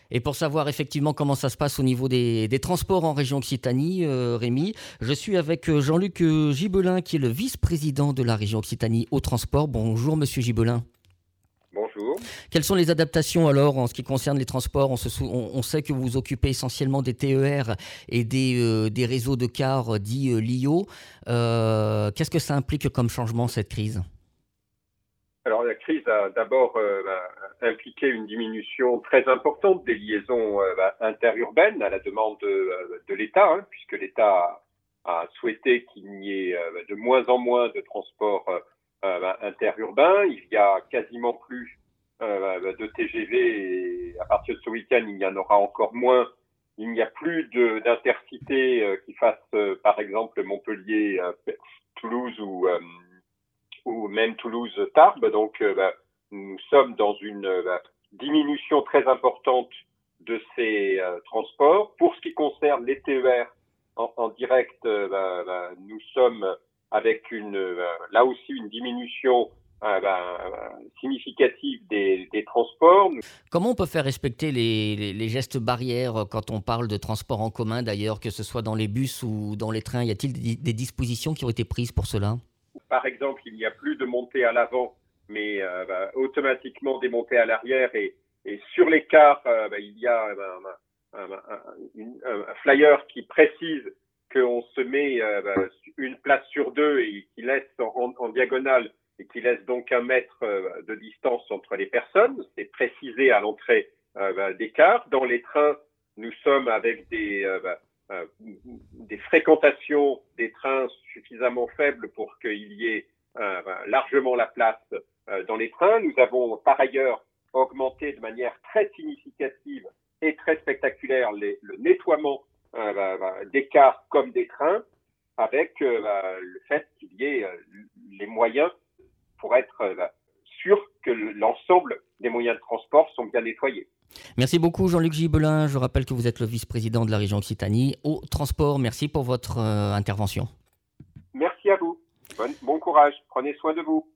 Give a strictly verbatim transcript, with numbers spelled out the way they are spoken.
Et pour savoir effectivement comment ça se passe au niveau des, des transports en région Occitanie, euh, Rémi, je suis avec euh, Jean-Luc euh, Gibelin, qui est le vice-président de la région Occitanie au transport. Bonjour Monsieur Gibelin. Bonjour. Quelles sont les adaptations alors en ce qui concerne les transports? On, se sou- on, on sait que vous vous occupez essentiellement des T E R et des, euh, des réseaux de cars dits euh, L I O. Euh, Qu'est-ce que ça implique comme changement, cette crise? Alors la crise a d'abord euh, bah, impliqué une diminution très importante des liaisons euh, bah, interurbaines à la demande de, de l'État, hein, puisque l'État a, a souhaité qu'il n'y ait euh, de moins en moins de transports euh, bah, interurbains. Il y a quasiment plus euh, bah, de T G V et à partir de ce week-end, il y en aura encore moins. Il n'y a plus de- d'intercités euh, qui fassent euh, par exemple Montpellier, euh, Toulouse ou euh, ou même Toulouse-Tarbes. Donc, euh, bah, nous sommes dans une euh, bah, diminution très importante de ces euh, transports. Pour ce qui concerne les T E R en, en direct, euh, bah, bah, nous sommes avec une, euh, là aussi une diminution euh, bah, significative des, des transports. Comment on peut faire respecter les, les- les gestes barrières quand on parle de transport en commun d'ailleurs, que ce soit dans les bus ou dans les trains? Y a-t-il des, des dispositions qui ont été prises pour cela? Par exemple, il n'y a plus de montée à l'avant, mais euh, bah, automatiquement des montées à l'arrière. Et, et sur les cars, euh, bah, il y a bah, un, un, un, un, flyer qui précise qu'on se met euh, bah, une place sur deux et qui laisse en, en, en diagonale et qui laisse donc un mètre euh, de distance entre les personnes. C'est précisé à l'entrée euh, bah, des cars. Dans les trains, nous sommes avec des... Euh, bah, euh, des fréquentations des trains suffisamment faibles pour qu'il y ait euh, largement la place euh, dans les trains. Nous avons par ailleurs augmenté de manière très significative et très spectaculaire les, le nettoiement euh, bah, des cars comme des trains, avec euh, bah, le fait qu'il y ait euh, les moyens pour être euh, sûr que l'ensemble des moyens de transport sont bien nettoyés. Merci beaucoup Jean-Luc Gibelin. Je rappelle que vous êtes le vice-président de la région Occitanie au transport. Merci pour votre euh, intervention. Merci à vous. Bon, bon courage. Prenez soin de vous.